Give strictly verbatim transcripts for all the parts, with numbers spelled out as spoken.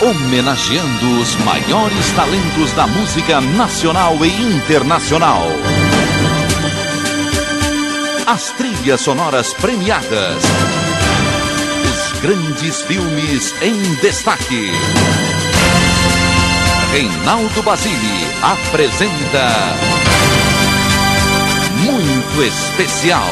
Homenageando os maiores talentos da música nacional e internacional. As trilhas sonoras premiadas. Os grandes filmes em destaque. Reinaldo Basile apresenta Muito Especial.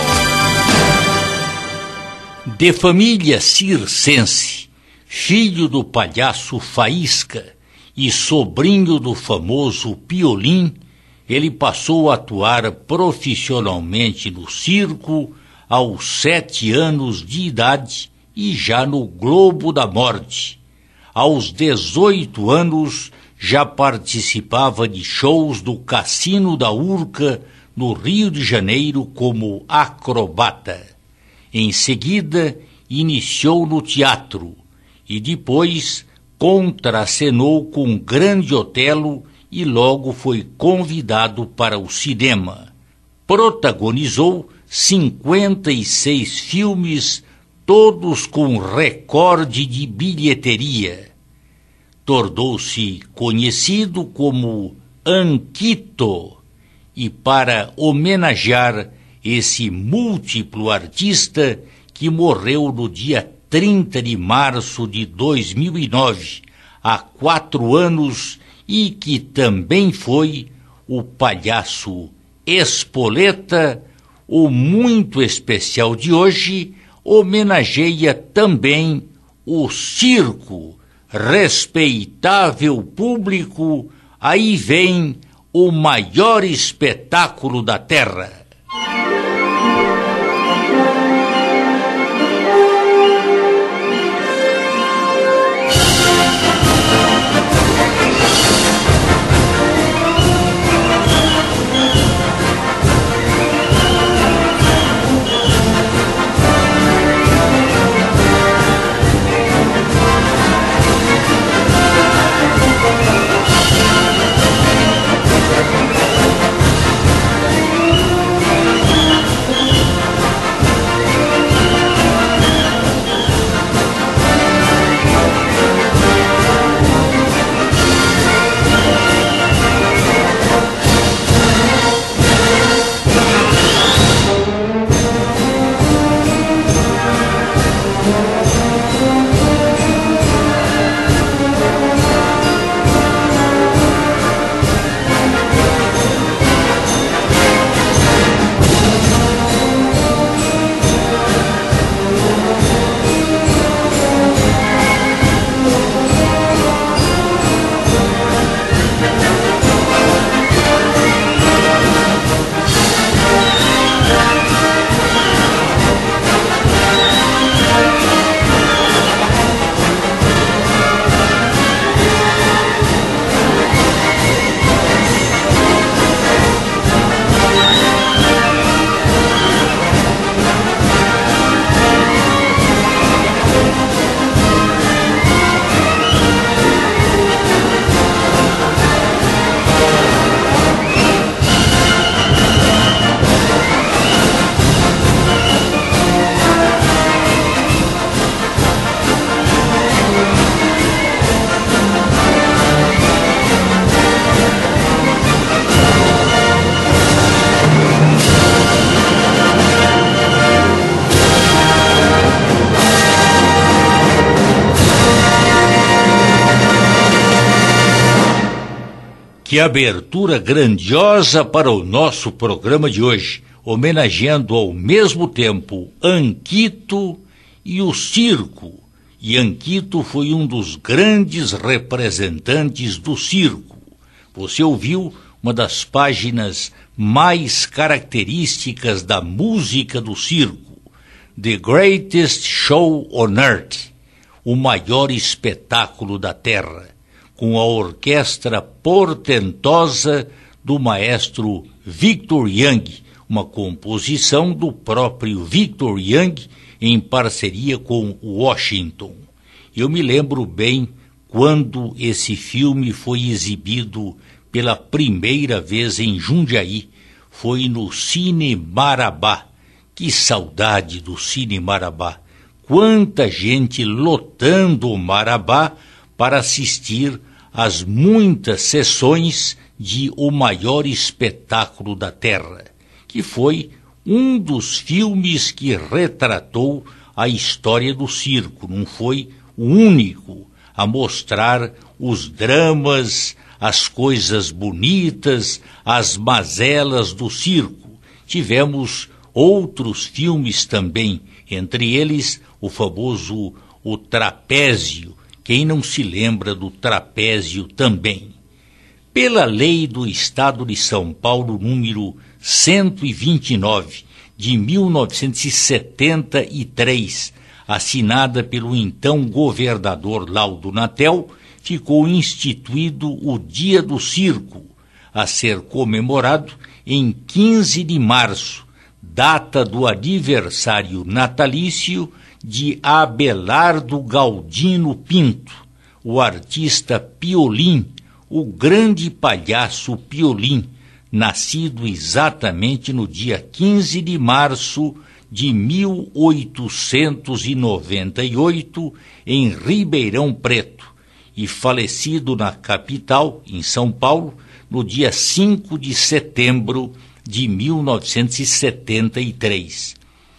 De família circense, filho do palhaço Faísca e sobrinho do famoso Piolim, ele passou a atuar profissionalmente no circo aos sete anos de idade e já no Globo da Morte. Aos dezoito anos já participava de shows do Cassino da Urca, no Rio de Janeiro, como acrobata. Em seguida, iniciou no teatro e depois contracenou com Grande Otelo e logo foi convidado para o cinema. Protagonizou cinquenta e seis filmes, todos com recorde de bilheteria. Tornou-se conhecido como Anquito, e para homenagear esse múltiplo artista que morreu no dia trinta de março de dois mil e nove, há quatro anos, e que também foi o palhaço Espoleta, o Muito Especial de hoje homenageia também o circo. Respeitável público, aí vem o maior espetáculo da terra. Que abertura grandiosa para o nosso programa de hoje, homenageando ao mesmo tempo Anquito e o circo. E Anquito foi um dos grandes representantes do circo. Você ouviu uma das páginas mais características da música do circo, The Greatest Show on Earth, o maior espetáculo da Terra, com a orquestra portentosa do maestro Victor Young, uma composição do próprio Victor Young em parceria com Washington. Eu me lembro bem quando esse filme foi exibido pela primeira vez em Jundiaí, foi no Cine Marabá. Que saudade do Cine Marabá! Quanta gente lotando o Marabá para assistir às muitas sessões de O Maior Espetáculo da Terra, que foi um dos filmes que retratou a história do circo. Não foi o único a mostrar os dramas, as coisas bonitas, as mazelas do circo. Tivemos outros filmes também, entre eles o famoso O Trapézio. Quem não se lembra do Trapézio também? Pela lei do Estado de São Paulo, número cento e vinte e nove, de mil novecentos e setenta e três, assinada pelo então governador Laudo Natel, ficou instituído o Dia do Circo, a ser comemorado em quinze de março, data do aniversário natalício de Abelardo Galdino Pinto, o artista Piolim, o grande palhaço Piolim, nascido exatamente no dia quinze de março de mil oitocentos e noventa e oito, em Ribeirão Preto, e falecido na capital, em São Paulo, no dia cinco de setembro de mil novecentos e setenta e três.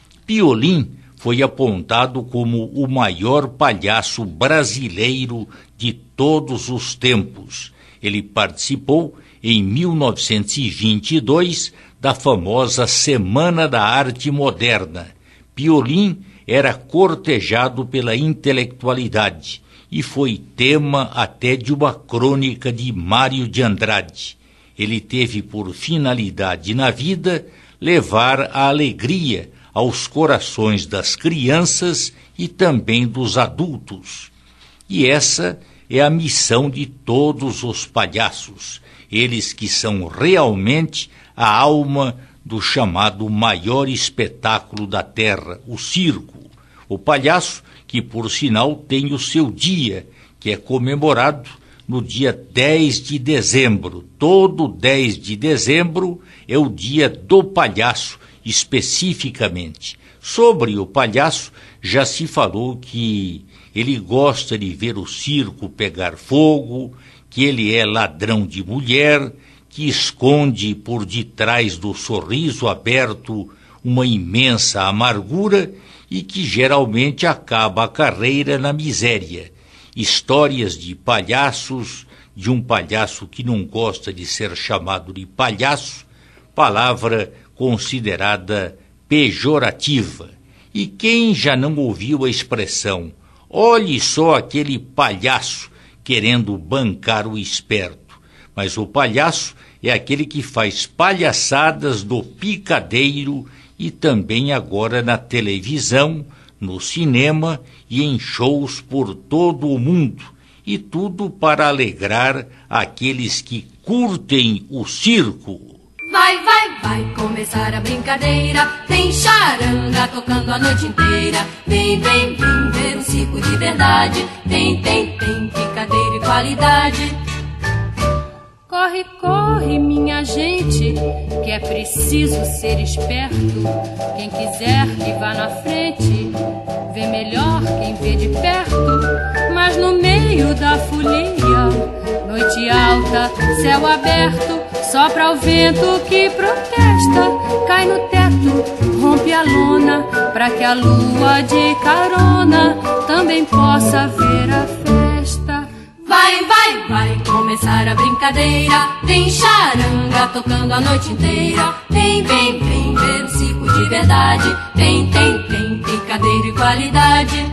Piolim foi apontado como o maior palhaço brasileiro de todos os tempos. Ele participou em mil novecentos e vinte e dois da famosa Semana da Arte Moderna. Piolim era cortejado pela intelectualidade e foi tema até de uma crônica de Mário de Andrade. Ele teve por finalidade na vida levar a alegria aos corações das crianças e também dos adultos. E essa é a missão de todos os palhaços, eles que são realmente a alma do chamado maior espetáculo da terra, o circo. O palhaço, que por sinal tem o seu dia, que é comemorado no dia dez de dezembro. Todo dez de dezembro é o dia do palhaço, especificamente. Sobre o palhaço, já se falou que ele gosta de ver o circo pegar fogo, que ele é ladrão de mulher, que esconde por detrás do sorriso aberto uma imensa amargura e que geralmente acaba a carreira na miséria. Histórias de palhaços, de um palhaço que não gosta de ser chamado de palhaço, palavra considerada pejorativa. E quem já não ouviu a expressão, olhe só aquele palhaço querendo bancar o esperto. Mas o palhaço é aquele que faz palhaçadas do picadeiro e também agora na televisão, no cinema e em shows por todo o mundo. E tudo para alegrar aqueles que curtem o circo. Vai, vai, vai começar a brincadeira. Tem charanga tocando a noite inteira. Vem, vem, vem ver um circo de verdade. Tem, tem, tem picadeira e qualidade. Corre, corre, minha gente, que é preciso ser esperto. Quem quiser que vá na frente, vê melhor quem vê de perto. Mas no meio da folia, noite alta, céu aberto, sopra o vento que protesta, cai no teto, rompe a lona, pra que a lua de carona também possa ver a festa. Vai, vai, vai começar a brincadeira. Tem charanga tocando a noite inteira. Vem, vem, vem ver o circo de verdade. Tem, tem, tem picadeira e qualidade.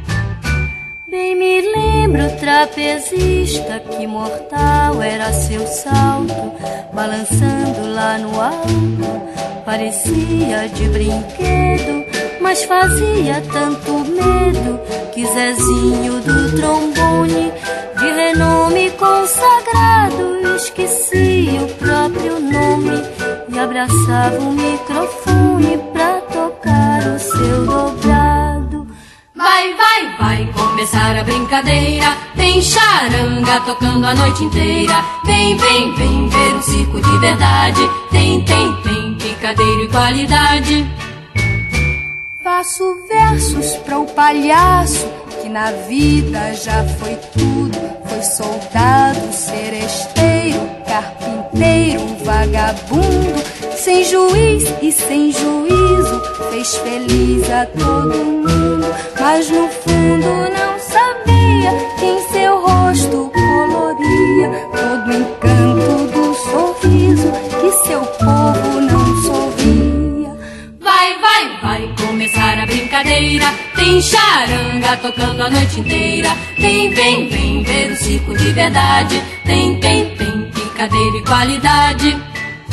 Bem me lembro o trapezista, que mortal era seu salto, balançando lá no alto, parecia de brinquedo, mas fazia tanto medo que Zezinho do trombone, de renome consagrado, esquecia o próprio nome e abraçava o microfone pra tocar o seu dobrado. Vai, vai, vai começar a brincadeira. Tem charanga tocando a noite inteira. Vem, vem, vem ver um circo de verdade. Tem, tem, tem picadeira e qualidade. Faço versos pra o palhaço que na vida já foi tudo. Foi soldado, seresteiro, carpinteiro, vagabundo, sem juiz e sem juízo, fez feliz a todo mundo. Mas no fundo não sabia que em seu rosto coloria todo o encanto do sorriso que seu povo não sorria. Vai, vai, vai começar a brincadeira. Tem charanga tocando a noite inteira. Vem, vem, vem ver o circo de verdade. Tem, tem, tem picadeira e qualidade.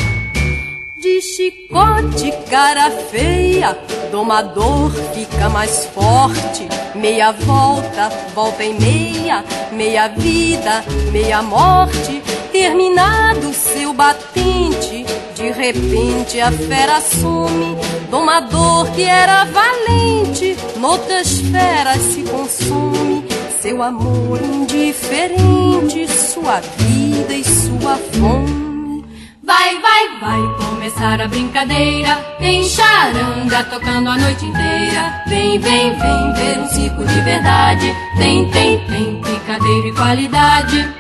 De chicote, cara feia, domador fica mais forte. Meia volta, volta e meia, meia vida, meia morte. Terminado seu batente, de repente a fera some. Domador que era valente, noutras feras se consome. Seu amor indiferente, sua vida e sua fome. Vai, vai, vai começar a brincadeira. Tem charanga tocando a noite inteira. Vem, vem, vem ver um circo de verdade. Tem, tem, tem picadeira e qualidade.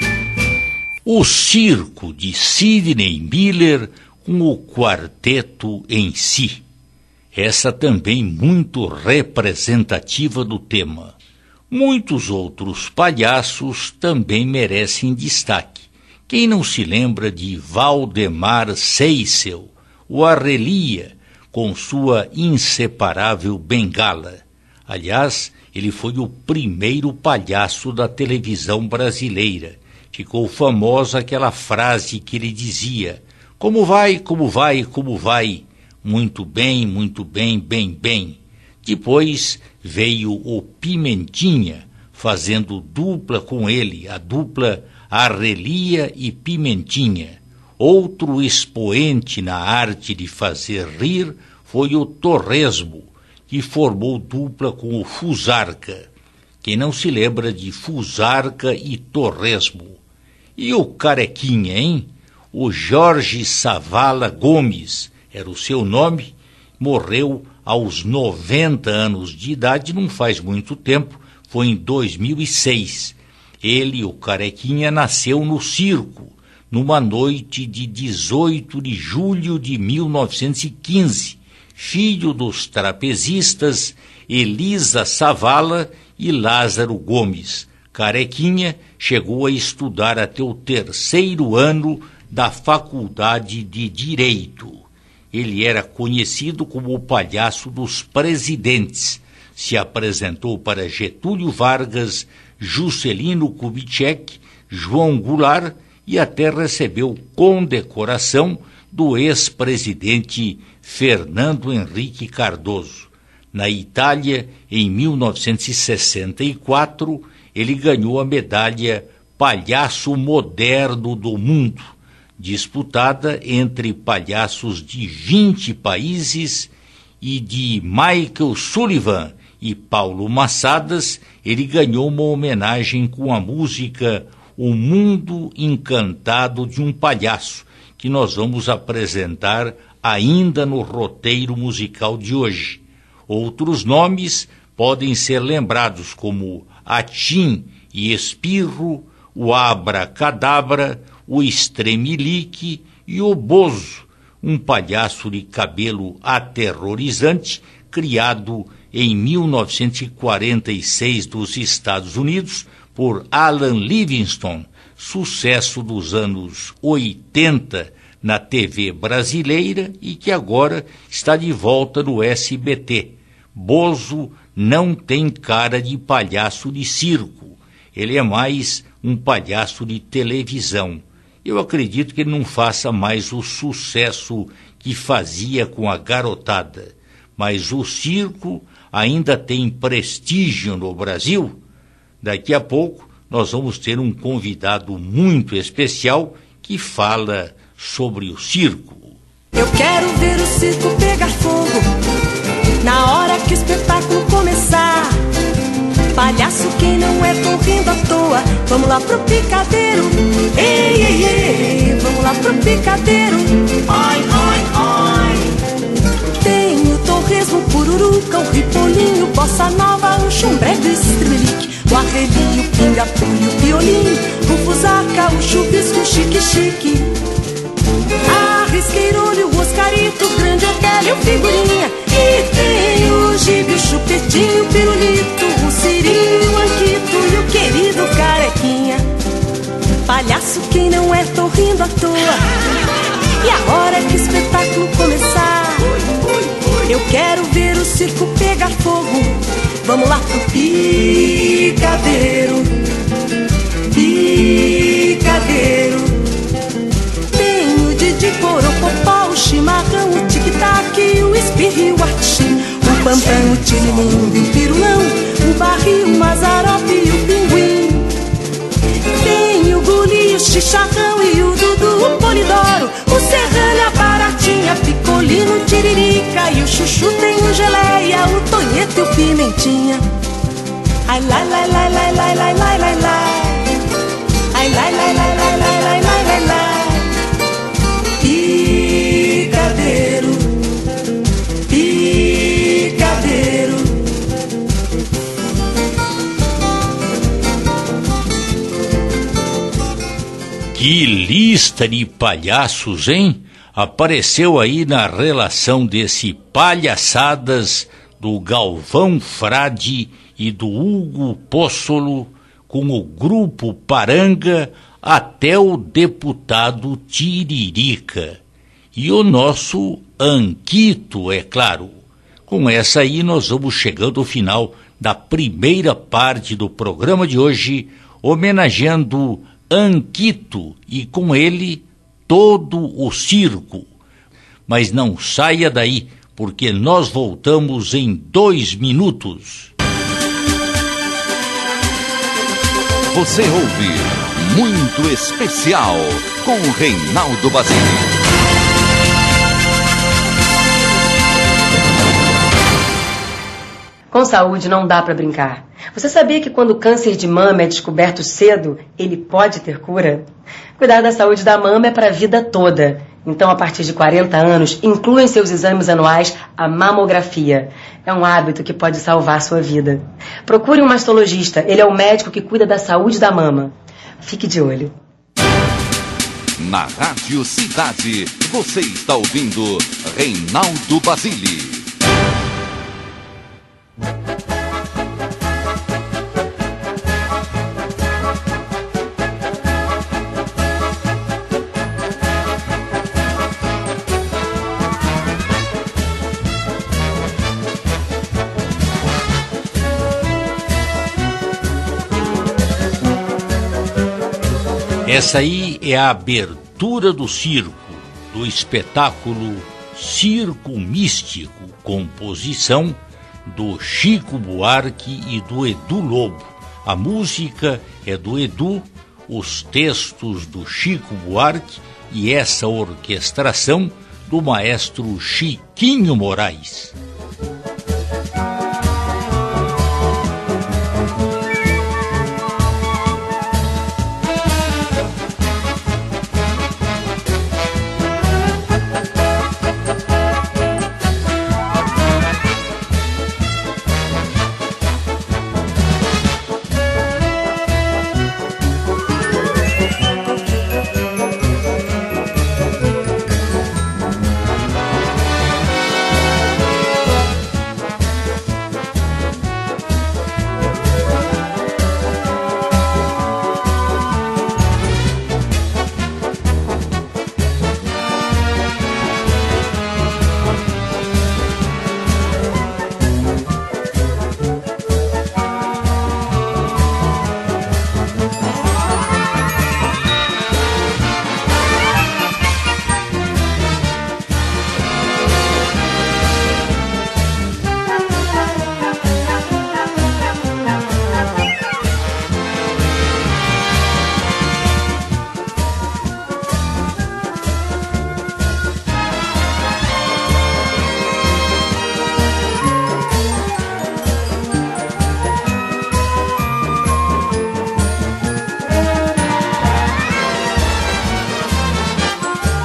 O circo de Sidney Miller com o quarteto em si. Essa também muito representativa do tema. Muitos outros palhaços também merecem destaque. Quem não se lembra de Valdemar Seissel, o Arrelia, com sua inseparável bengala? Aliás, ele foi o primeiro palhaço da televisão brasileira. Ficou famosa aquela frase que ele dizia: como vai, como vai, como vai? Muito bem, muito bem, bem, bem. Depois veio o Pimentinha, fazendo dupla com ele, a dupla Arrelia e Pimentinha. Outro expoente na arte de fazer rir foi o Torresmo, que formou dupla com o Fusarca. Quem não se lembra de Fusarca e Torresmo? E o Carequinha, hein? O Jorge Savala Gomes, era o seu nome, morreu aos noventa anos de idade, não faz muito tempo, foi em dois mil e seis. Ele, o Carequinha, nasceu no circo, numa noite de dezoito de julho de mil novecentos e quinze, filho dos trapezistas Elisa Savala e Lázaro Gomes. Carequinha chegou a estudar até o terceiro ano da Faculdade de Direito. Ele era conhecido como o palhaço dos presidentes. Se apresentou para Getúlio Vargas, Juscelino Kubitschek, João Goulart e até recebeu condecoração do ex-presidente Fernando Henrique Cardoso. Na Itália, em mil novecentos e sessenta e quatro, ele ganhou a medalha Palhaço Moderno do Mundo, disputada entre palhaços de vinte países, e de Michael Sullivan e Paulo Massadas. Ele ganhou uma homenagem com a música O Mundo Encantado de um Palhaço, que nós vamos apresentar ainda no roteiro musical de hoje. Outros nomes podem ser lembrados como Atim e Espirro, o Abracadabra, o Estremelique e o Bozo, um palhaço de cabelo aterrorizante, criado em mil novecentos e quarenta e seis dos Estados Unidos por Alan Livingston, sucesso dos anos oitenta na T V brasileira e que agora está de volta no S B T. Bozo não tem cara de palhaço de circo, ele é mais um palhaço de televisão. Eu acredito que ele não faça mais o sucesso que fazia com a garotada, mas o circo ainda tem prestígio no Brasil. Daqui a pouco nós vamos ter um convidado muito especial que fala sobre o circo. Eu quero ver o circo pegar fogo na hora que o espetáculo começar. Palhaço que não é tão rindo à toa, vamos lá pro picadeiro. Ei, ei, ei, vamos lá pro picadeiro. Oi, oi, oi. Tem o torresmo, pururuca, Tom Ripolinho, bossa nova, um chumbrego e estremelique, o arrelinho, pinga-pulho, violinho, o fusaca, o chuvisco, chique-chique, arrisqueirolho, o Oscarito, o grande Otélio, figurinha. E tem o Gibe, o Chupetinho, o Pirulito, o Cirinho, o Anquito e o querido Carequinha. Palhaço, quem não é, tô rindo à toa. E agora que o espetáculo começar, eu quero ver o circo pegar fogo. Vamos lá pro picadeiro, picadeiro. Tem o Didi Corocopó, o chimarrão, o tic-tac, o espirro, o artixim, o pantão, o tirimundo e o pirulão, o barril, o mazarope e o pinguim. Tem o guli, o chicharrão e o dudu, o polidoro, o serrano, a baratinha, picolino, tiririca e o chuchu. Tem o geleia, o tonhete e o pimentinha. Ai, lai, lai, lai, lai, lai, lai, lai, lai, lai. Ai, lai, lai, lai, lai, lai, lai, lai, lai, lai. Picadeiro, picadeiro. Que lista de palhaços, hein? Apareceu aí na relação desse Palhaçadas do Galvão Frade e do Hugo Póssolo com o grupo Paranga até o deputado Tiririca. E o nosso Anquito, é claro. Com essa aí nós vamos chegando ao final da primeira parte do programa de hoje, homenageando Anquito e com ele todo o circo. Mas não saia daí, porque nós voltamos em dois minutos. Você ouve Muito Especial com Reinaldo Basile. Com saúde não dá para brincar. Você sabia que quando o câncer de mama é descoberto cedo, ele pode ter cura? Cuidar da saúde da mama é para a vida toda. Então, a partir de quarenta anos, inclua em seus exames anuais a mamografia. É um hábito que pode salvar sua vida. Procure um mastologista, ele é o médico que cuida da saúde da mama. Fique de olho. Na Rádio Cidade, você está ouvindo Reinaldo Basile. Essa aí é a abertura do circo, do espetáculo Circo Místico, composição do Chico Buarque e do Edu Lobo. A música é do Edu, os textos do Chico Buarque e essa orquestração do maestro Chiquinho Moraes.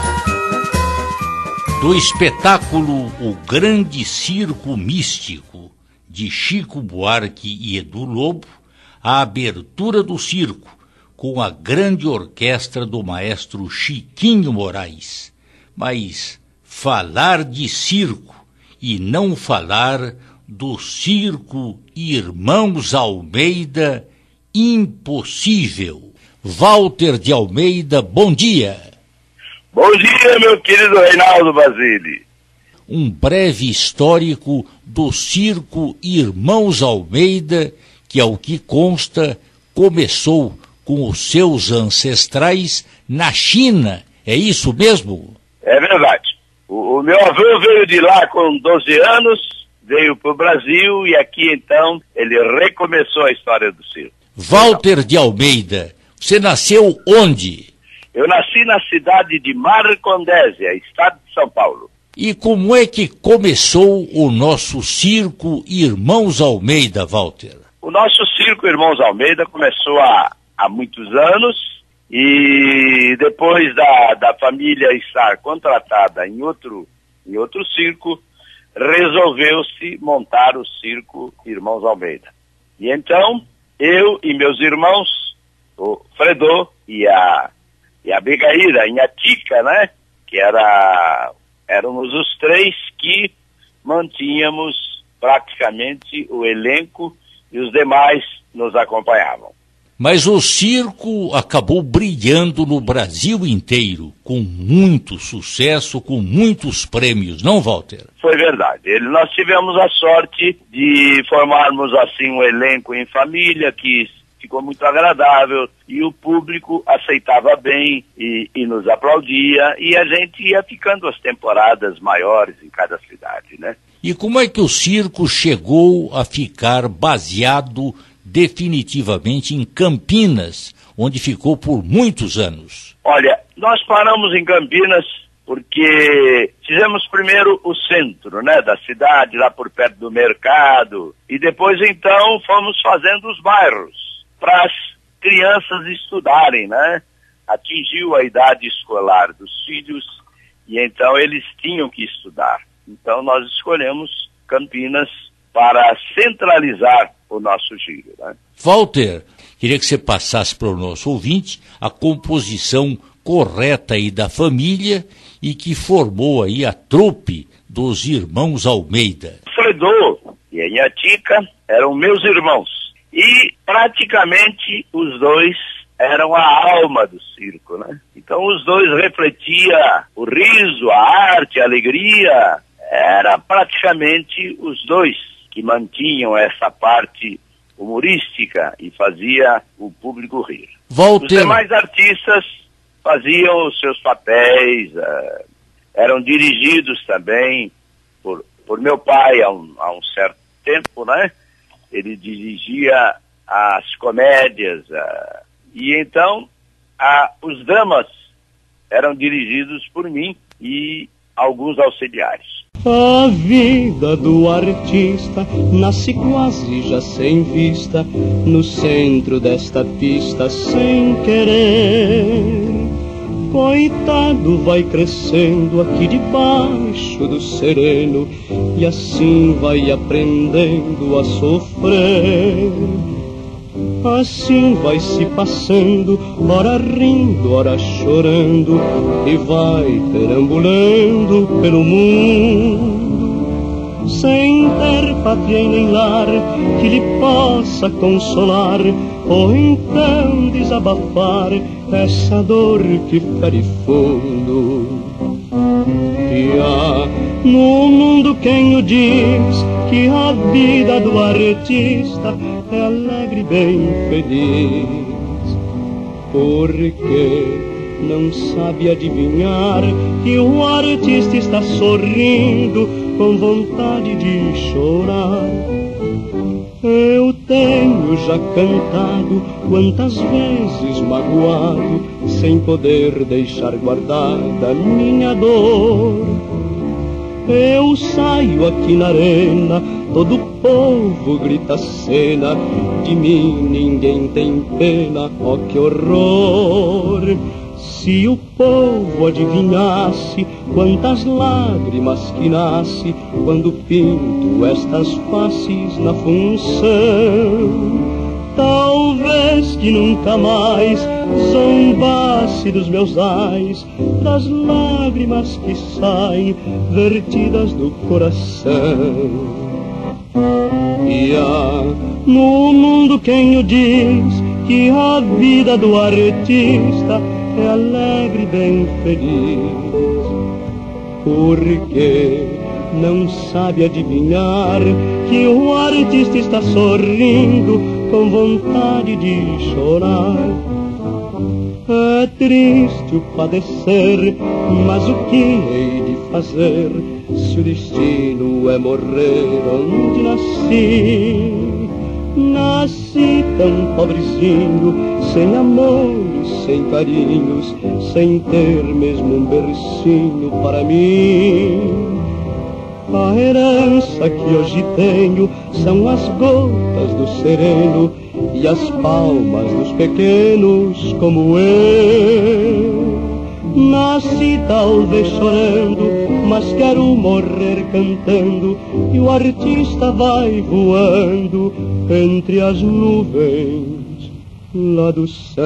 Do espetáculo O Grande Circo Místico, de Chico Buarque e Edu Lobo, a abertura do circo, com a grande orquestra do maestro Chiquinho Moraes. Mas falar de circo e não falar do Circo Irmãos Almeida, impossível. Walter de Almeida, bom dia. Bom dia, meu querido Reinaldo Basile. Um breve histórico do Circo Irmãos Almeida, que, ao que consta, começou com os seus ancestrais na China. É isso mesmo? É verdade. O, o meu avô veio de lá com doze anos, veio para o Brasil e aqui então ele recomeçou a história do circo. Walter de Almeida, você nasceu onde? Eu nasci na cidade de Marcondésia, estado de São Paulo. E como é que começou o nosso Circo Irmãos Almeida, Walter? O nosso Circo Irmãos Almeida começou há, há muitos anos e depois da, da família estar contratada em outro, em outro circo, resolveu-se montar o Circo Irmãos Almeida. E então, eu e meus irmãos, o Fredô e a, e a Begaíra, a Inhatica, né, que era... éramos os três que mantínhamos praticamente o elenco e os demais nos acompanhavam. Mas o circo acabou brilhando no Brasil inteiro, com muito sucesso, com muitos prêmios, não, Walter? Foi verdade. Ele, nós tivemos a sorte de formarmos assim um elenco em família que ficou muito agradável e o público aceitava bem e, e nos aplaudia e a gente ia ficando as temporadas maiores em cada cidade, né? E como é que o circo chegou a ficar baseado definitivamente em Campinas, onde ficou por muitos anos? Olha, nós paramos em Campinas porque fizemos primeiro o centro, né, da cidade, lá por perto do mercado, e depois então fomos fazendo os bairros para as crianças estudarem, né? Atingiu a idade escolar dos filhos e então eles tinham que estudar. Então nós escolhemos Campinas para centralizar o nosso giro, né? Walter, queria que você passasse para o nosso ouvinte a composição correta aí da família e que formou aí a trupe dos Irmãos Almeida. Fredô e a Inhatica eram meus irmãos. E praticamente os dois eram a alma do circo, né? Então os dois refletiam o riso, a arte, a alegria. Era praticamente os dois que mantinham essa parte humorística e fazia o público rir. Walter... Os demais artistas faziam os seus papéis, uh, eram dirigidos também por, por meu pai há um, há um certo tempo, né? Ele dirigia as comédias, uh, e então uh, os dramas eram dirigidos por mim e alguns auxiliares. A vida do artista nasce quase já sem vista, no centro desta pista sem querer. Coitado vai crescendo aqui debaixo do sereno e assim vai aprendendo a sofrer. Assim vai se passando, ora rindo, ora chorando, e vai perambulando pelo mundo, sem ter pátria e nem lar que lhe possa consolar, ou então desabafar essa dor que fere fundo. E há no mundo quem o diz que a vida do artista é alegre e bem feliz, porque não sabe adivinhar que o artista está sorrindo com vontade de chorar. Eu tenho já cantado quantas vezes magoado, sem poder deixar guardada minha dor. Eu saio aqui na arena, todo o povo grita cena, de mim ninguém tem pena, ó que horror. Se o povo adivinhasse quantas lágrimas que nasce quando pinto estas faces na função, talvez que nunca mais zombasse dos meus ais, das lágrimas que saem vertidas do coração. E há no mundo quem o diz que a vida do artista é alegre e bem feliz, porque não sabe adivinhar que o artista está sorrindo com vontade de chorar. É triste o padecer, mas o que hei de fazer se o destino é morrer onde nasci? Nasci tão pobrezinho, sem amores, sem carinhos, sem ter mesmo um bercinho para mim. A herança que hoje tenho são as gotas do sereno e as palmas dos pequenos como eu. Nasci talvez chorando, mas quero morrer cantando, e o artista vai voando entre as nuvens lá do céu.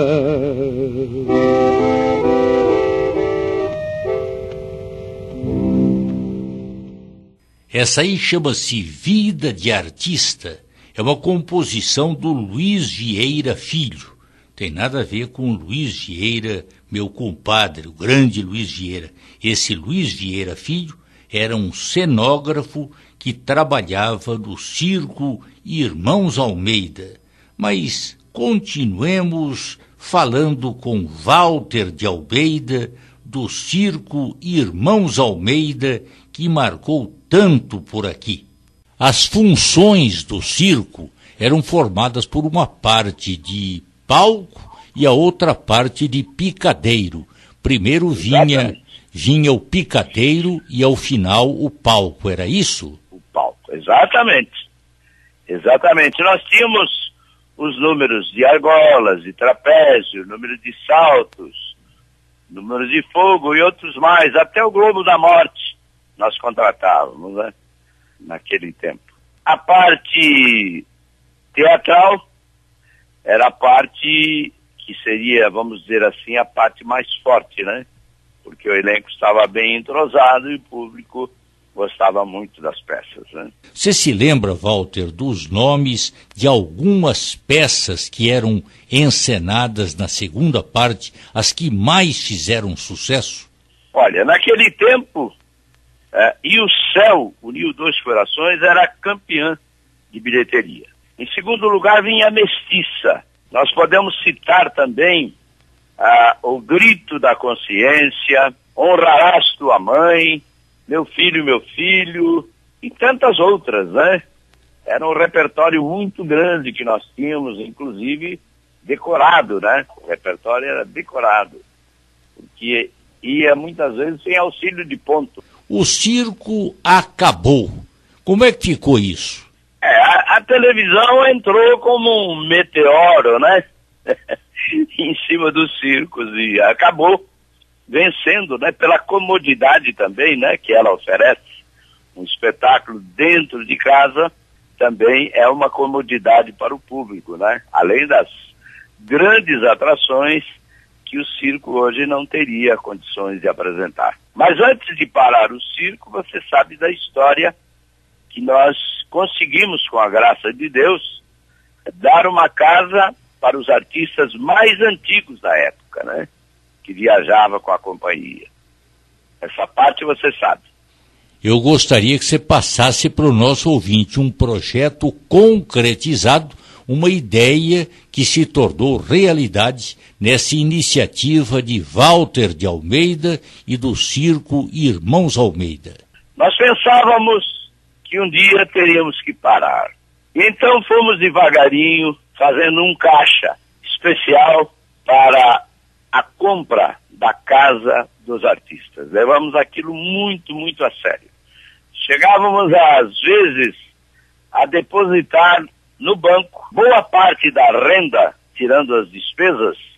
Essa aí chama-se Vida de Artista. É uma composição do Luiz Vieira Filho. Tem nada a ver com Luiz Vieira, meu compadre, o grande Luiz Vieira. Esse Luiz Vieira Filho era um cenógrafo que trabalhava no Circo Irmãos Almeida. Mas continuemos falando com Walter de Almeida, do Circo Irmãos Almeida, que marcou tanto por aqui. As funções do circo eram formadas por uma parte de palco e a outra parte de picadeiro. Primeiro vinha, vinha o picadeiro e ao final o palco, era isso? O palco, exatamente. Exatamente. Nós tínhamos os números de argolas, de trapézio, número de saltos, números de fogo e outros mais, até o Globo da Morte nós contratávamos, né? Naquele tempo. A parte teatral era a parte que seria, vamos dizer assim, a parte mais forte, né? Porque o elenco estava bem entrosado e o público gostava muito das peças, né? Você se lembra, Walter, dos nomes de algumas peças que eram encenadas na segunda parte, as que mais fizeram sucesso? Olha, naquele tempo, é, E o Céu, Uniu Dois Corações, era campeã de bilheteria. Em segundo lugar vinha a Mestiça. Nós podemos citar também ah, O Grito da Consciência, Honrarás Tua Mãe, Meu Filho, Meu Filho, e tantas outras, né? Era um repertório muito grande que nós tínhamos, inclusive decorado, né? O repertório era decorado, porque ia muitas vezes sem auxílio de ponto. O circo acabou. Como é que ficou isso? É, a, a televisão entrou como um meteoro, né? Em cima dos circos e acabou vencendo, né? Pela comodidade também, né? Que ela oferece. Um espetáculo dentro de casa também é uma comodidade para o público, né? Além das grandes atrações que o circo hoje não teria condições de apresentar. Mas antes de parar o circo, você sabe da história que nós conseguimos, com a graça de Deus, dar uma casa para os artistas mais antigos da época, né? Que viajava com a companhia. Essa parte você sabe. Eu gostaria que você passasse para o nosso ouvinte um projeto concretizado, uma ideia que se tornou realidade nessa iniciativa de Walter de Almeida e do Circo Irmãos Almeida. Nós pensávamos que um dia teríamos que parar. E então fomos devagarinho fazendo um caixa especial para a compra da casa dos artistas. Levamos aquilo muito, muito a sério. Chegávamos, às vezes, a depositar no banco boa parte da renda, tirando as despesas,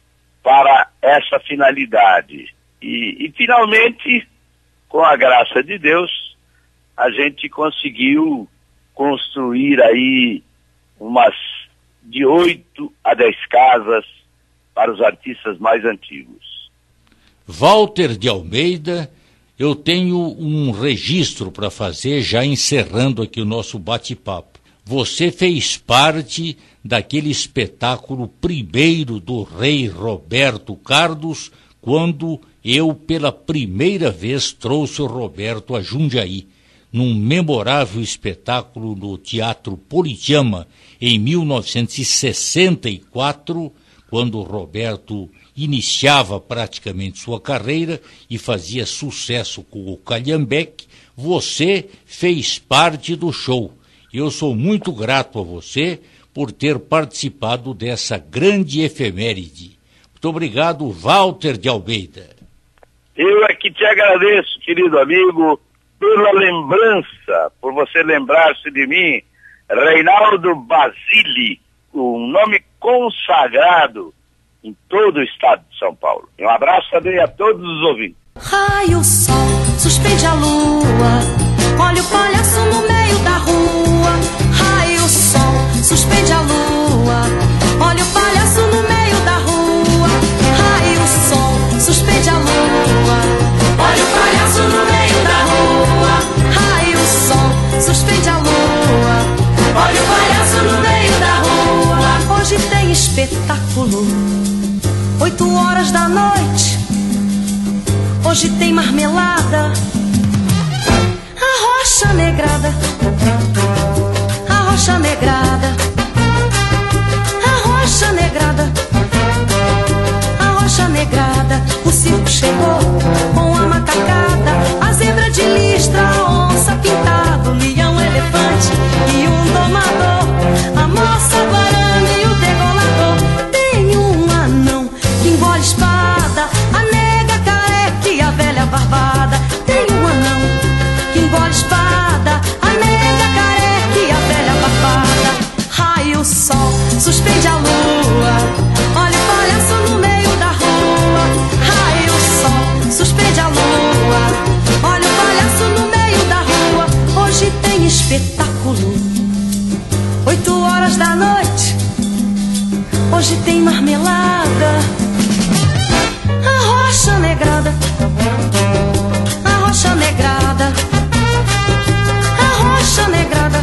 para essa finalidade. E, e finalmente, com a graça de Deus, a gente conseguiu construir aí umas de oito a dez casas para os artistas mais antigos. Walter de Almeida, eu tenho um registro para fazer, já encerrando aqui o nosso bate-papo. Você fez parte daquele espetáculo primeiro do rei Roberto Carlos, quando eu, pela primeira vez, trouxe o Roberto a Jundiaí, num memorável espetáculo no Teatro Politeama, em mil novecentos e sessenta e quatro, quando o Roberto iniciava praticamente sua carreira e fazia sucesso com o Calhambeque. Você fez parte do show. Eu sou muito grato a você por ter participado dessa grande efeméride. Muito obrigado, Walter de Almeida. Eu é que te agradeço, querido amigo, pela lembrança, por você lembrar-se de mim, Reinaldo Basile, um nome consagrado em todo o estado de São Paulo. Um abraço também a todos os ouvintes. Raio, sol, suspende a lua, olha o palhaço no meio da rua. Raio, sol, suspende a lua, olha o palhaço no meio da rua. Raio, sol, suspende a lua, olha o palhaço no meio da rua. Raio, sol, suspende a lua, olha o palhaço no meio da rua. Hoje tem espetáculo, oito horas da noite. Hoje tem marmelada, a rocha negrada, a rocha negrada, a rocha negrada, a rocha negrada. O circo chegou com a macacada, a zebra de listra, a onça pintada, o leão, elefante e um domador, a moça guarani e o degolador. Tem um anão que engole espada, a nega careca e a velha barbada. Tem um anão que engole espada, a nega careca e a velha barbada. Raio, sol, suspende a lua, olha o palhaço no meio da rua. Raio, sol, suspende a lua, olha o palhaço no meio da rua. Hoje tem espetáculo, oito horas da noite. Hoje tem marmelada, a rocha negrada, a rocha negrada, a rocha negrada,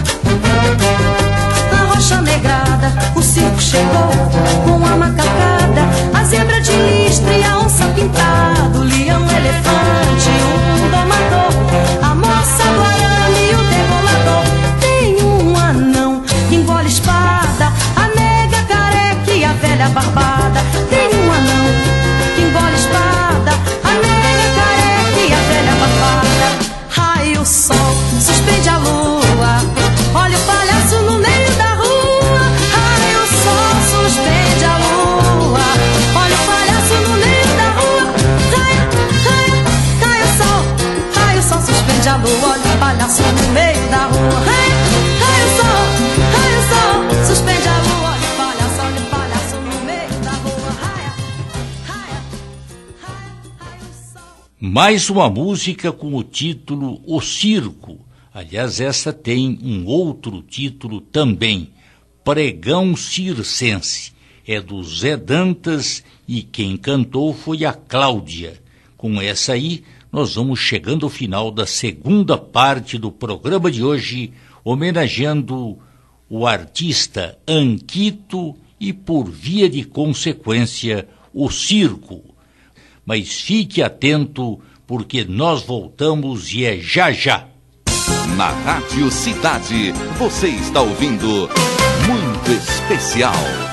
a rocha negrada. O circo chegou com a macacada, a zebra de listra e a onça pintada, o leão, elefante, um domador, a moça guarani e o degolador. Tem um anão que engole espada, a nega careca e a velha barbada. Tem um anão que engole espada, a nega careca e a velha barbada. Raio, sol, suspende a lua, olha o palhaço no meio da rua. Raio, sol, suspende a lua, olha o palhaço no meio da rua. Raio, raio, raio, sol, raio, sol, suspende a lua, olha o palhaço no meio da rua. Raio, raio, sol, raio, sol, suspende a lua, olha o palhaço, olha o palhaço no meio da rua. Raio, raio, raio, raio, sol. Mais uma música com o título O Circo. Aliás, essa tem um outro título também, Pregão Circense. É do Zé Dantas e quem cantou foi a Cláudia. Com essa aí, nós vamos chegando ao final da segunda parte do programa de hoje, homenageando o artista Anquito e, por via de consequência, o circo. Mas fique atento, porque nós voltamos e é já já. Na Rádio Cidade, você está ouvindo Muito Especial.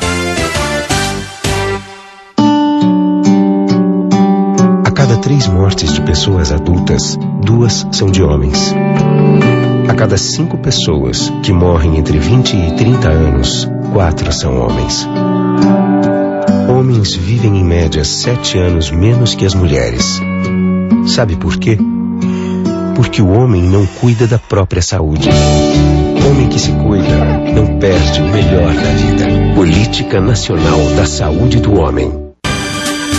A cada três mortes de pessoas adultas, duas são de homens. A cada cinco pessoas que morrem entre vinte e trinta anos, quatro são homens. Homens vivem em média sete anos menos que as mulheres. Sabe por quê? Porque o homem não cuida da própria saúde. Homem que se cuida não perde o melhor da vida. Política Nacional da Saúde do Homem.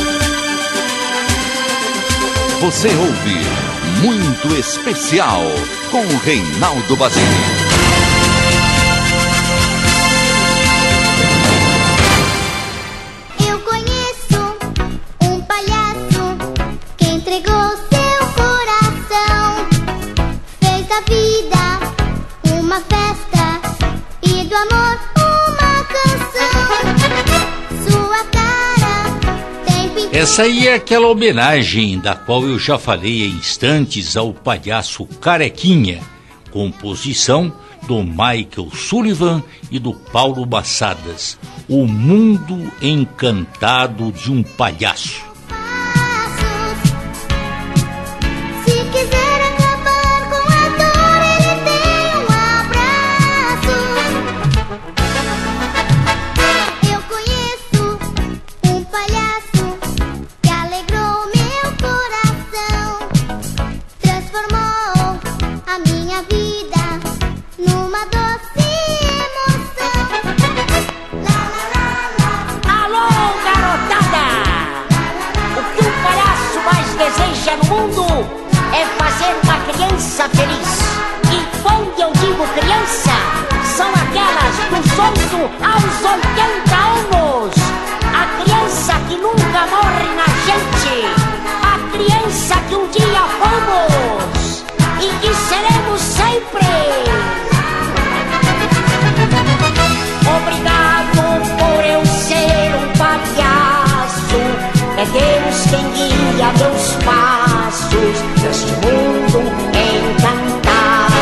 Você ouve Muito Especial com Reinaldo Basile. Eu conheço um palhaço que entregou seu coração, fez da vida uma festa e do amor uma canção. Sua cara tem pintura. Essa aí é aquela homenagem da qual eu já falei há instantes ao palhaço Carequinha, composição do Michael Sullivan e do Paulo Massadas, O Mundo Encantado de um Palhaço. Se quiser acabar com a dor, ele tem um abraço. Eu conheço um palhaço que alegrou meu coração, transformou a minha vida numa doce emoção. Lá, lá, lá, lá. Alô, garotada! O que um palhaço mais deseja no mundo é fazer uma criança feliz. E quando eu digo criança, são aquelas dos oito aos oitenta anos. A criança que nunca morre na gente. A criança que um dia fomos e que seremos sempre. Obrigado por eu ser um palhaço. É Deus quem guia meus passos neste mundo encantado.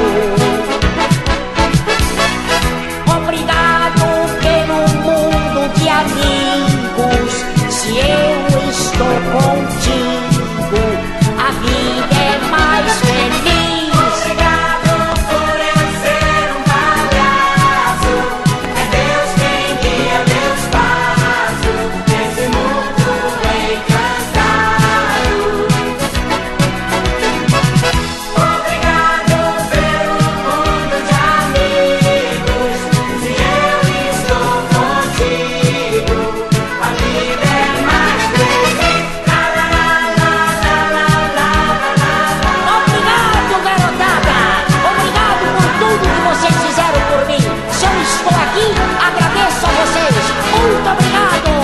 Obrigado pelo mundo de amigos. Se eu estou contigo, a vida é mais feliz. Obrigado por eu ser um palhaço. É Deus quem guia meus passos nesse mundo encantado. Obrigado pelo mundo de amigos. Se eu estou contigo, a vida é mais feliz. Lá, lá, lá, lá, lá, lá, lá. Obrigado, garotada! Obrigado por tudo que vocês fizeram por mim. Se eu estou aqui, agradeço a vocês. Muito obrigado!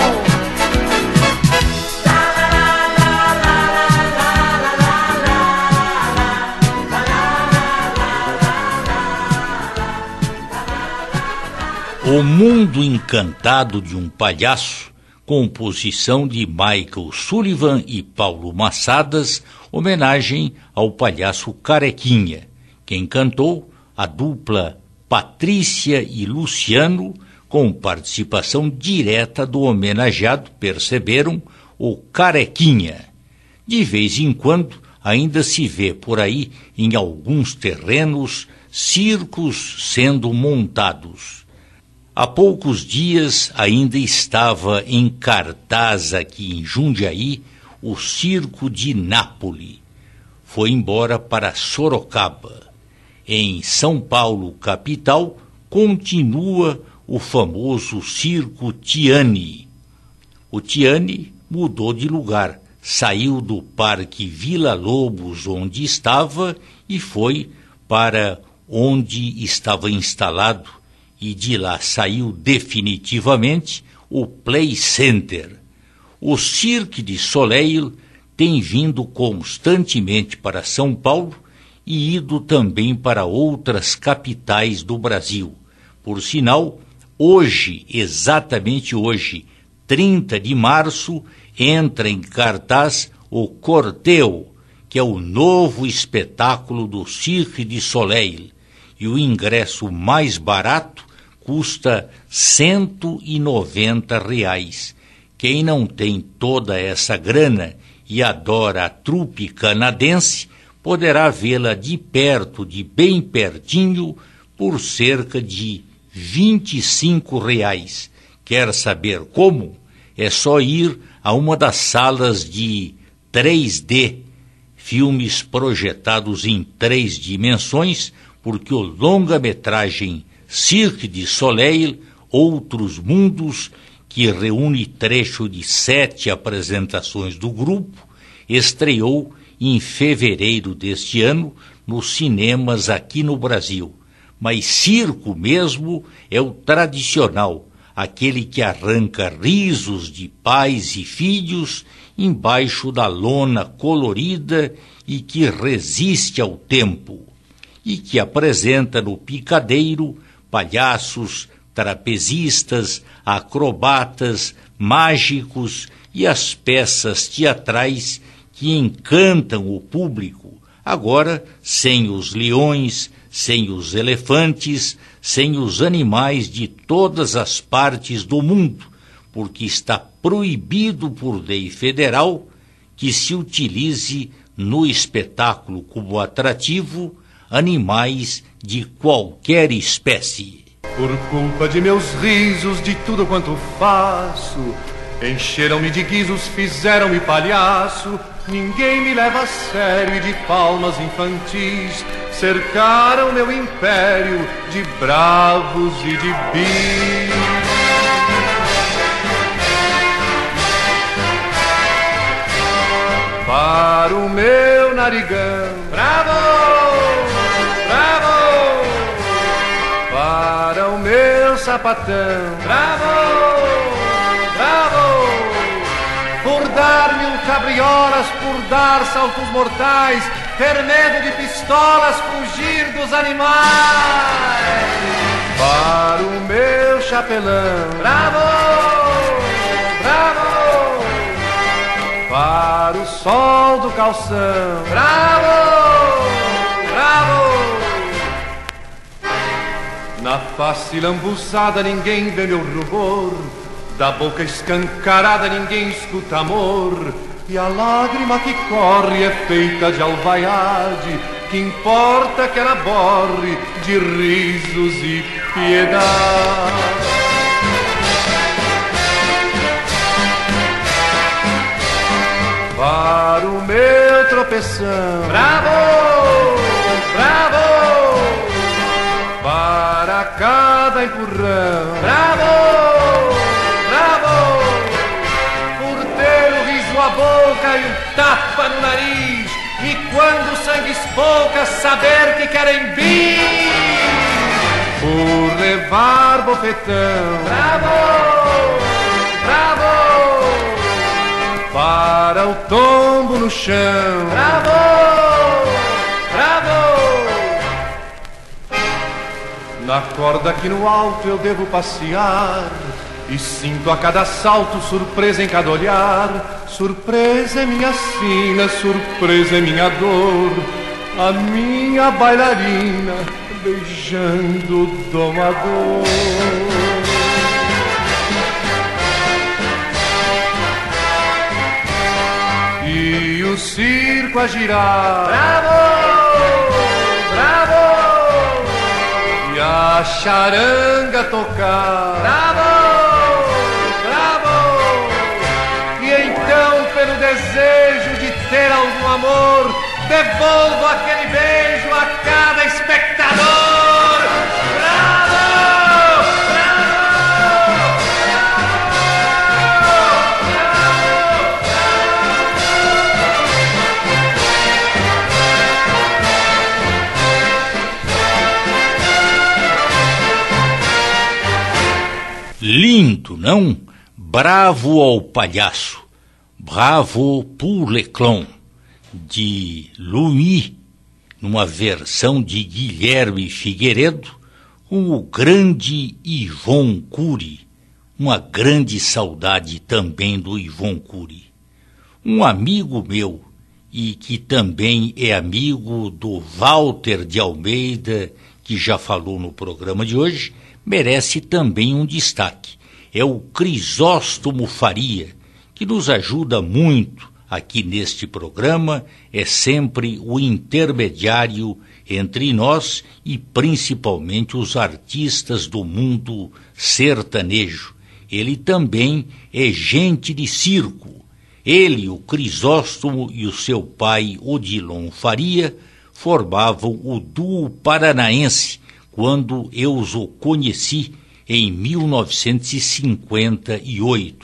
O Mundo Encantado de um Palhaço, composição de Michael Sullivan e Paulo Massadas, homenagem ao palhaço Carequinha. Quem cantou? A dupla Patrícia e Luciano, com participação direta do homenageado, perceberam, o Carequinha. De vez em quando, ainda se vê por aí, em alguns terrenos, circos sendo montados. Há poucos dias ainda estava em cartaz aqui em Jundiaí o Circo de Nápoles. Foi embora para Sorocaba. Em São Paulo, capital, continua o famoso Circo Tiani. O Tiani mudou de lugar, saiu do Parque Vila Lobos, onde estava, e foi para onde estava instalado, e de lá saiu definitivamente o Play Center. O Cirque du Soleil tem vindo constantemente para São Paulo e ido também para outras capitais do Brasil. Por sinal, hoje, exatamente hoje, trinta de março, entra em cartaz o Corteo, que é o novo espetáculo do Cirque du Soleil, e o ingresso mais barato custa cento e noventa reais. Quem não tem toda essa grana e adora a trupe canadense, poderá vê-la de perto, de bem pertinho, por cerca de vinte e cinco reais. Quer saber como? É só ir a uma das salas de três D, filmes projetados em três dimensões, porque o longa-metragem Cirque du Soleil, Outros Mundos, que reúne trecho de sete apresentações do grupo, estreou em fevereiro deste ano nos cinemas aqui no Brasil. Mas circo mesmo é o tradicional, aquele que arranca risos de pais e filhos embaixo da lona colorida e que resiste ao tempo, e que apresenta no picadeiro palhaços, trapezistas, acrobatas, mágicos e as peças teatrais que encantam o público, agora sem os leões, sem os elefantes, sem os animais de todas as partes do mundo, porque está proibido por lei federal que se utilize no espetáculo como atrativo animais de qualquer espécie. Por culpa de meus risos, de tudo quanto faço, encheram-me de guizos, fizeram-me palhaço. Ninguém me leva a sério e de palmas infantis cercaram meu império de bravos e de bis. Para o meu narigão, bravo, bravo. Para o meu sapatão, bravo, bravo. Por dar mil cabriolas, por dar saltos mortais, ter medo de pistolas, fugir dos animais. Para o meu chapelão, bravo, bravo. Para o sol do calção, bravo, bravo. Na face lambuçada ninguém vê meu rubor, da boca escancarada ninguém escuta amor, e a lágrima que corre é feita de alvaiade, que importa que ela borre de risos e piedade. Para o meu tropeção, bravo, bravo. Para cada empurrão, bravo, bravo. Por ter o riso à boca e o tapa no nariz, e quando o sangue espouca, saber que querem vir. Por levar bofetão, bravo, bravo. Para o tombo no chão, bravo, bravo. Na corda aqui no alto eu devo passear, e sinto a cada salto surpresa em cada olhar. Surpresa é minha sina, surpresa é minha dor, a minha bailarina beijando o domador. E o circo a girar, bravo, bravo. E a charanga tocar, bravo, bravo. E então, pelo desejo de ter algum amor, devolvo aquele beijo a cada espectador. Lindo, não? Bravo ao palhaço, Bravo pour le clown, de Louis, numa versão de Guilherme Figueiredo, com o grande Yvon Cury, uma grande saudade também do Yvon Cury. Um amigo meu, e que também é amigo do Walter de Almeida, que já falou no programa de hoje, merece também um destaque. É o Crisóstomo Faria, que nos ajuda muito aqui neste programa, é sempre o intermediário entre nós e principalmente os artistas do mundo sertanejo. Ele também é gente de circo. Ele, o Crisóstomo e o seu pai Odilon Faria formavam o duo paranaense quando eu os conheci em mil novecentos e cinquenta e oito.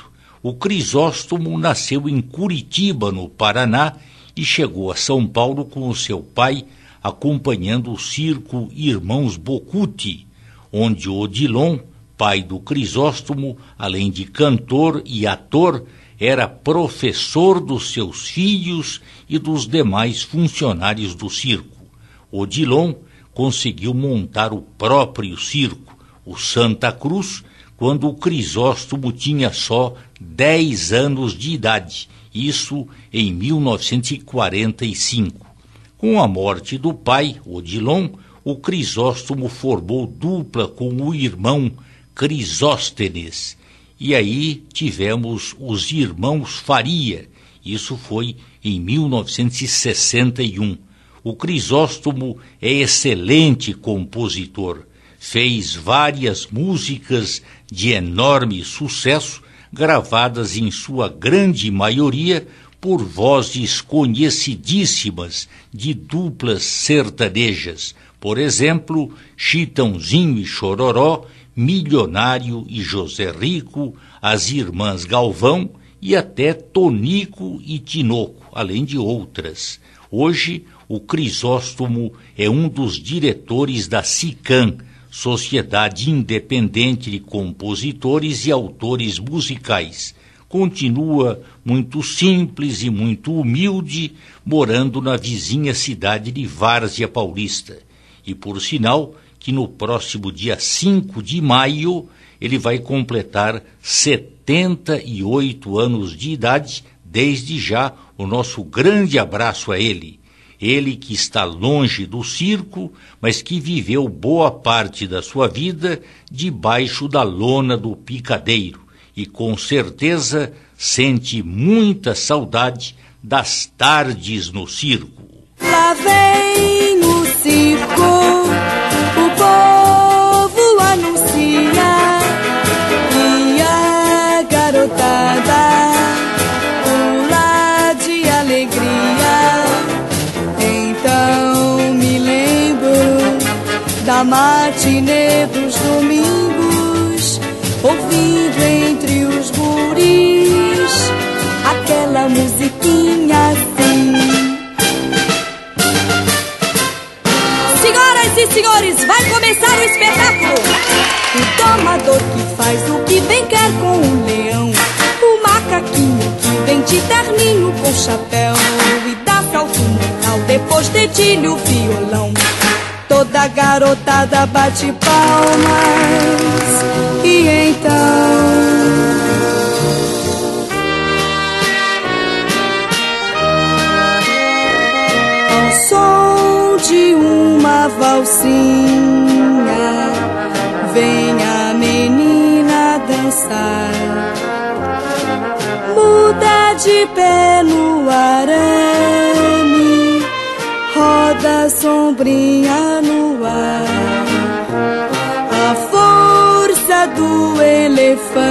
O Crisóstomo nasceu em Curitiba, no Paraná, e chegou a São Paulo com o seu pai, acompanhando o circo Irmãos Bocuti, onde Odilon, pai do Crisóstomo, além de cantor e ator, era professor dos seus filhos e dos demais funcionários do circo. Odilon conseguiu montar o próprio circo, o Santa Cruz, quando o Crisóstomo tinha só dez anos de idade, isso em mil novecentos e quarenta e cinco. Com a morte do pai, Odilon, o Crisóstomo formou dupla com o irmão Crisóstenes. E aí tivemos os irmãos Faria, isso foi em mil novecentos e sessenta e um. O Crisóstomo é excelente compositor, fez várias músicas de enorme sucesso, gravadas em sua grande maioria por vozes conhecidíssimas de duplas sertanejas, por exemplo, Chitãozinho e Chororó, Milionário e José Rico, as Irmãs Galvão e até Tonico e Tinoco, além de outras. Hoje, o Crisóstomo é um dos diretores da SICAM, Sociedade Independente de Compositores e Autores Musicais. Continua muito simples e muito humilde, morando na vizinha cidade de Várzea Paulista. E, por sinal, que no próximo dia cinco de maio ele vai completar setenta e oito anos de idade. Desde já, o nosso grande abraço a ele. Ele que está longe do circo, mas que viveu boa parte da sua vida debaixo da lona do picadeiro e com certeza sente muita saudade das tardes no circo. Lá vem o circo, o povo anuncia e a garotada pula de alegria. Então me lembro da matinê dos domingos, ouvindo entre os guris aquela musiquinha assim. Senhoras e senhores, vai começar o espetáculo. O domador que faz o que bem quer com o leão, o macaquinho que vem de terninho com chapéu e dá salto mortal, depois dedilha o violão. Toda garotada bate palmas e então ao som de uma valsinha vem a menina dançar, muda de pé no arame, roda sombrinha no ar. A força do elefante,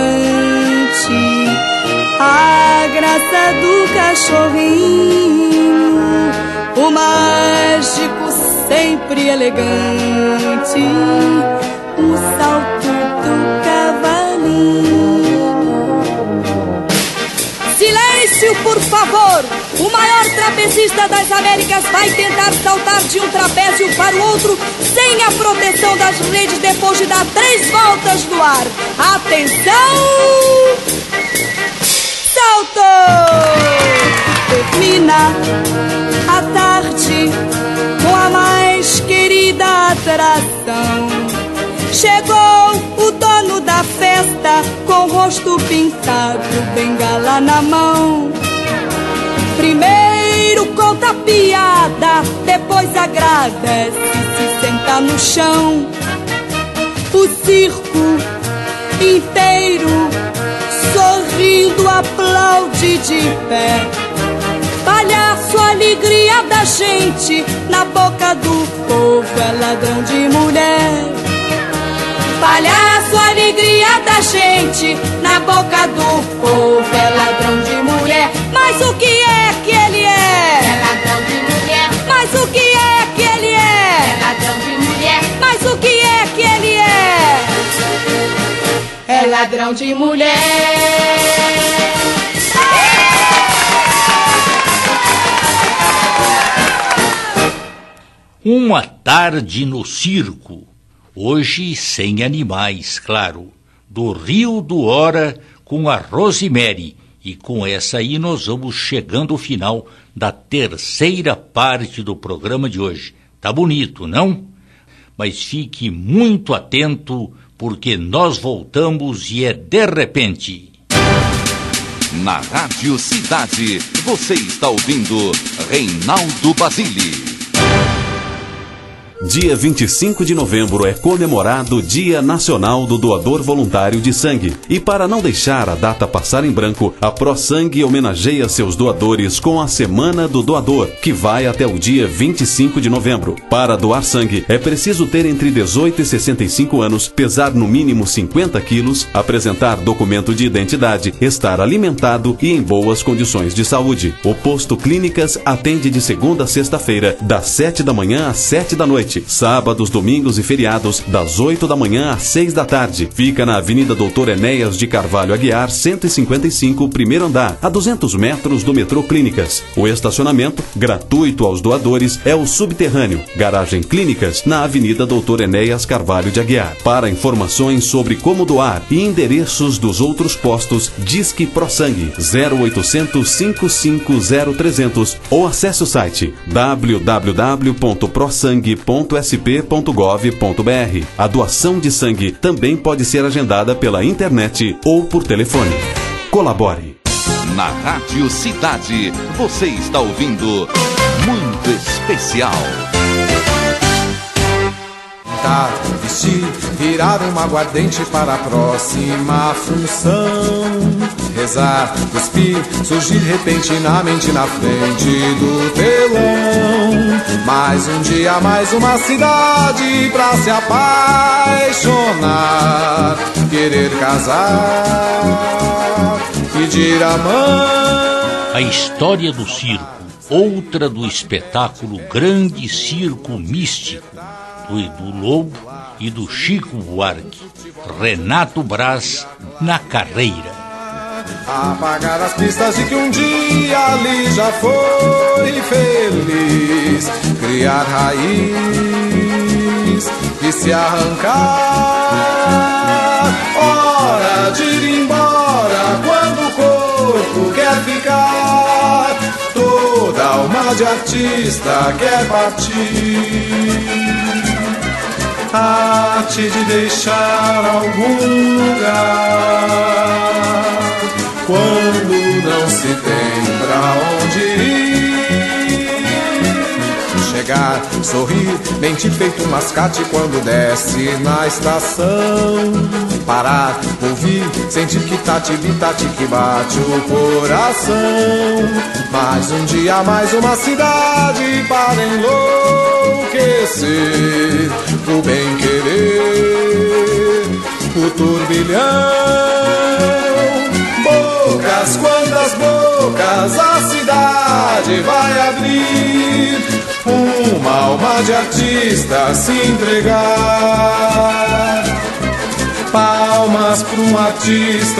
a graça do cachorrinho, o mágico sempre elegante, o salto do cavalinho. Silêncio, por favor! O maior trapezista das Américas vai tentar saltar de um trapézio para o outro sem a proteção das redes depois de dar três voltas no ar. Atenção! Salto! Termina a tarde com a mais querida atração. Chegou o dono da festa com o rosto pintado, bengala na mão. Primeiro conta a piada, depois agradece e se senta no chão. O circo inteiro sorrindo aplaude de pé. Palhaço, alegria da gente, na boca do povo é ladrão de mulher. Palhaço, alegria da gente, na boca do povo é ladrão de mulher. Mas o que é que ele é? É ladrão de mulher. Mas o que é que ele é? É ladrão de mulher. Mas o que é que ele é? É ladrão de mulher. Uma tarde no circo, hoje sem animais, claro, do Rio do Hora com a Rosemary. E com essa aí nós vamos chegando ao final da terceira parte do programa de hoje. Tá bonito, não? Mas fique muito atento, porque nós voltamos e é de repente. Na Rádio Cidade, você está ouvindo Reinaldo Basile. Dia vinte e cinco de novembro é comemorado o Dia Nacional do Doador Voluntário de Sangue. E para não deixar a data passar em branco, a ProSangue homenageia seus doadores com a Semana do Doador, que vai até o dia vinte e cinco de novembro. Para doar sangue, é preciso ter entre dezoito e sessenta e cinco anos, pesar no mínimo cinquenta quilos, apresentar documento de identidade, estar alimentado e em boas condições de saúde. O Posto Clínicas atende de segunda a sexta-feira, das sete da manhã às sete da noite. Sábados, domingos e feriados, das oito da manhã às seis da tarde. Fica na Avenida Doutor Enéas de Carvalho Aguiar, cento e cinquenta e cinco, primeiro andar, a duzentos metros do metrô Clínicas. O estacionamento, gratuito aos doadores, é o subterrâneo, garagem Clínicas, na Avenida Doutor Enéas Carvalho de Aguiar. Para informações sobre como doar e endereços dos outros postos, Disque ProSangue zero oitocentos, cinco cinco zero, trezentos ou acesse o site w w w ponto prosangue ponto s p ponto gov ponto b r. A doação de sangue também pode ser agendada pela internet ou por telefone. Colabore. Na Rádio Cidade, você está ouvindo Muito Especial. Pintar, vestir, virar uma aguardente para a próxima função. Rezar, cuspir, surgir repentinamente na frente do telão. Mais um dia, mais uma cidade pra se apaixonar. Querer casar, pedir a mão. A história do circo, outra do espetáculo Grande Circo Místico, do Edu Lobo e do Chico Buarque, Renato Braz na carreira. Apagar as pistas de que um dia ali já foi feliz. Criar raiz e se arrancar. Hora de ir embora quando o corpo quer ficar. Toda alma de artista quer partir. Arte de deixar algum lugar quando não se tem pra onde ir. Chegar, sorrir, mentir feito um mascate quando desce na estação. Parar, ouvir, sentir que tati-bitati que bate o coração. Mais um dia, mais uma cidade para enlouquecer. O bem-querer, o turbilhão. Bocas, quantas bocas a cidade vai abrir. Uma alma de artista se entregar. Palmas para um artista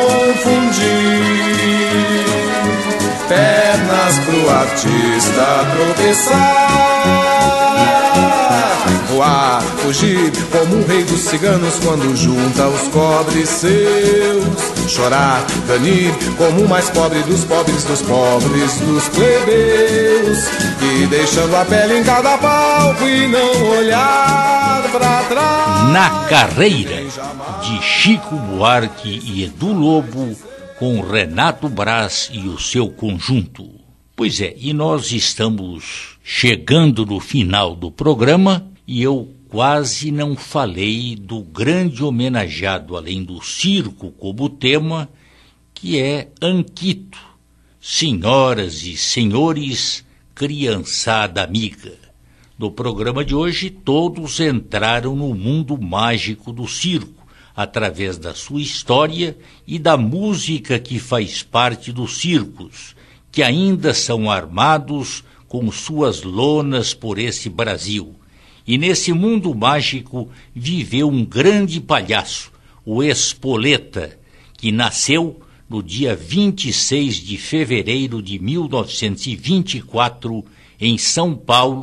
confundir. Pernas pro artista tropeçar. Voar, fugir como um rei dos ciganos quando junta os cobres seus. Chorar, ganir como o mais pobre dos pobres dos pobres dos plebeus. E deixando a pele em cada palco e não olhar pra trás. Na carreira, de Chico Buarque e Edu Lobo, com Renato Braz e o seu conjunto. Pois é, e nós estamos chegando no final do programa e eu quase não falei do grande homenageado, além do circo como tema, que é Anquito. Senhoras e senhores, criançada amiga. No programa de hoje, todos entraram no mundo mágico do circo, através da sua história e da música que faz parte dos circos, que ainda são armados com suas lonas por esse Brasil. E nesse mundo mágico viveu um grande palhaço, o Espoleta, que nasceu no dia vinte e seis de fevereiro de mil novecentos e vinte e quatro, em São Paulo,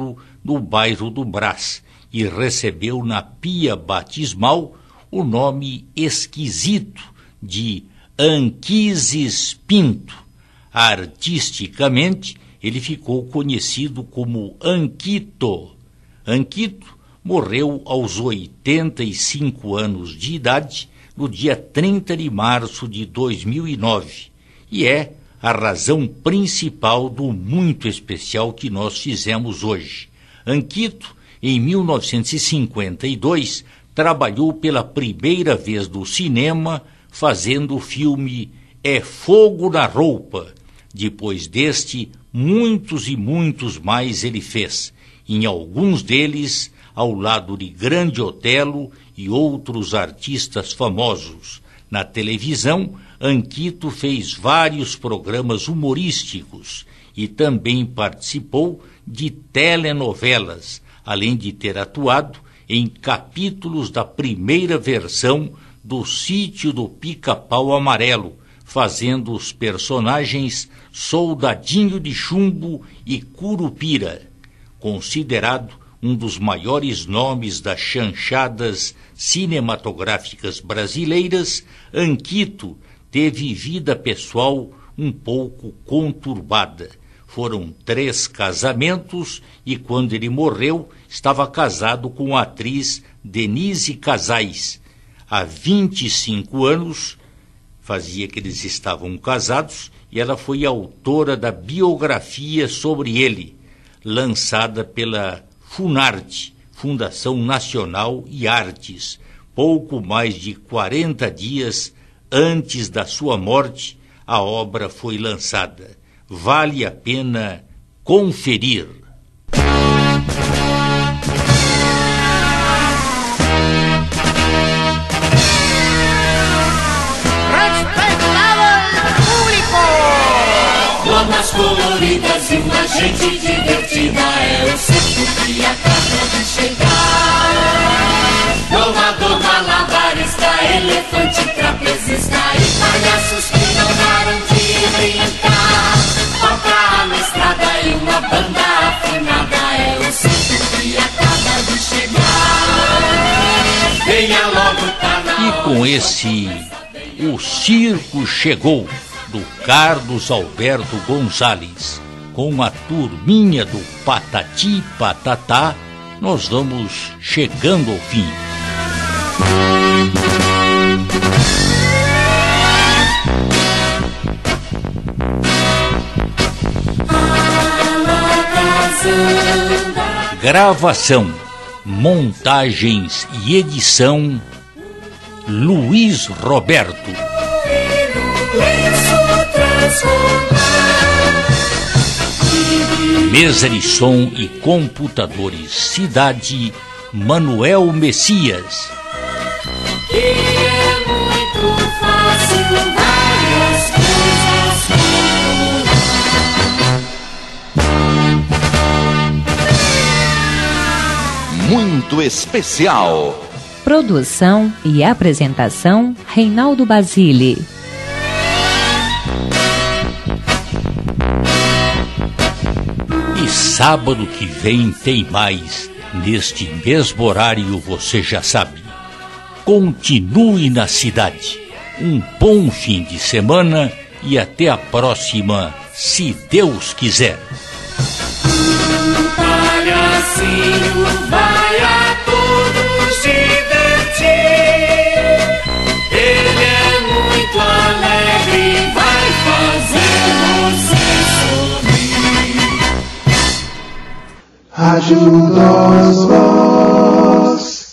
no bairro do Brás, e recebeu na pia batismal o nome esquisito de Anquises Pinto. Artisticamente, ele ficou conhecido como Anquito. Anquito morreu aos oitenta e cinco anos de idade no dia trinta de março de dois mil e nove, e é a razão principal do muito especial que nós fizemos hoje. Anquito, em mil novecentos e cinquenta e dois, trabalhou pela primeira vez no cinema fazendo o filme É Fogo na Roupa. Depois deste, muitos e muitos mais ele fez, em alguns deles ao lado de Grande Otelo e outros artistas famosos. Na televisão, Anquito fez vários programas humorísticos e também participou de telenovelas, além de ter atuado em capítulos da primeira versão do Sítio do Pica-Pau Amarelo, fazendo os personagens Soldadinho de Chumbo e Curupira. Considerado um dos maiores nomes das chanchadas cinematográficas brasileiras, Anquito teve vida pessoal um pouco conturbada. Foram três casamentos e, quando ele morreu, estava casado com a atriz Denise Casais. Há vinte e cinco anos, fazia que eles estavam casados, e ela foi autora da biografia sobre ele, lançada pela Funarte, Fundação Nacional e Artes, pouco mais de quarenta dias antes da sua morte. A obra foi lançada. Vale a pena conferir. Lonas coloridas e uma gente divertida, é o circo que acaba de chegar. Domador, malabarista, elefante, trapezista e palhaços que não param de brincar. Toca na estrada e uma banda afinada, é o circo que acaba de chegar. Venha logo, tá na hora. E com esse O Circo Chegou, do Carlos Alberto Gonzalez, com a turminha do Patati Patatá, nós vamos chegando ao fim. Gravação, montagens e edição, Luiz Roberto. Mesa de som e computadores, Cidade Manuel Messias. Que é muito fácil, várias coisas. Muito especial. Produção e apresentação, Reinaldo Basile. E sábado que vem tem mais. Neste mesmo horário, você já sabe. Continue na cidade. Um bom fim de semana e até a próxima, se Deus quiser. Um palhacinho vai a todos divertir. Ele é muito alegre e vai fazer você sorrir. Ajuda os